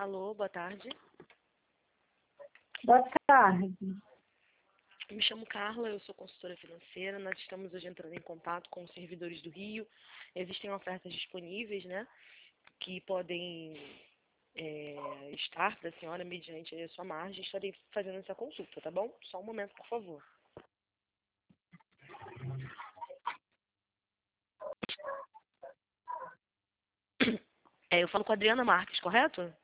Alô, boa tarde. Boa tarde. Me chamo Carla, eu sou consultora financeira. Nós estamos hoje entrando em contato com os servidores do Rio. Existem ofertas disponíveis, né, que podem estar para a senhora mediante a sua margem. Estarei fazendo essa consulta, tá bom? Só um momento, por favor. Eu falo com a Adriana Marques, correto?